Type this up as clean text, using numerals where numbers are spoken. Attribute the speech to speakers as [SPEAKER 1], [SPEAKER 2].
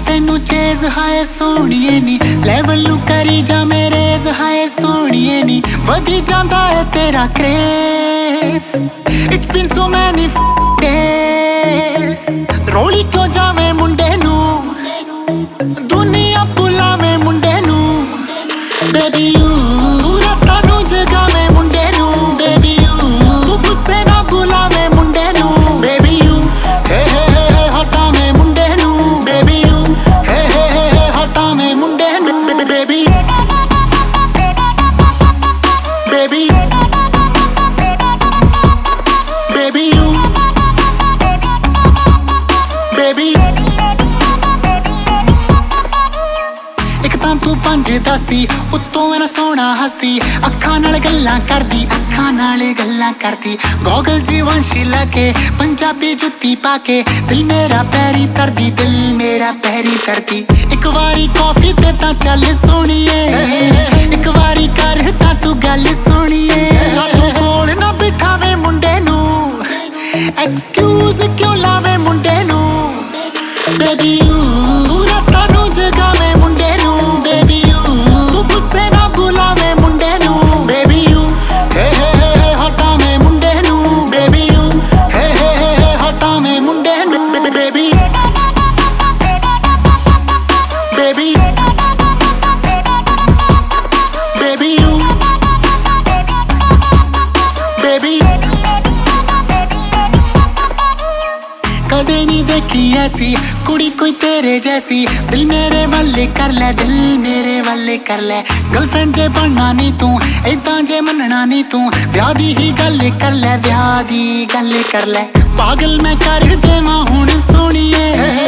[SPEAKER 1] तेनू चेज हाय सोहणीए नी लेवल नू करी जा मेरेज हाय सोहणीए नी वधी जांदा है तेरा craze it's been so many days रोली क्यों जावे मुंडे नू दुनिया बुलावे मुंडे नू बेबी यू रातां नू जगावे मुंडे नू बेबी यू तू गुस्से ना बुलावे मुंडे नू बेबी यू हे हटावे मुंडे नू बेबी यू हे हटावे मुंडे नू baby baby baby you baby एक तां तू 5-10 दी उत्तों मेरा सोहना हसदी अखां नाल गल्लां करदी अखां नाल गल्लां करदी गॉगल जी वंशी लगे पंजाबी जुत्ती पाके दिल मेरा पैरी तरदी दिल मेरा पैरी तरदी एक वारी कॉफी ते तां चल सोहणीए एक वारी कर तां तू गल सोहणीए तू कोल ना बिठावे मुंडे नू एक्सक्यूज क्यों लावे मुंडे नू बेबी यू रातां नू जगावे मुंडे नू बेबी यू तू गुस्से ना बुलावे मुंडे नू बेबी यू हे हटावे मुंडे नू बेबी यू हे हटावे मुंडे नू baby baby baby you baby कदे नहीं देखी ऐसी कुड़ी कोई तेरे जैसी दिल मेरे वाले कर ले दिल मेरे वाले कर ले गर्लफ्रेंड जे बनना नहीं तू इदां जे मनना नहीं तू ब्याह दी ही गल कर ले ब्याह दी गल कर ले पागल मैं कर देवां हुण सोहणीए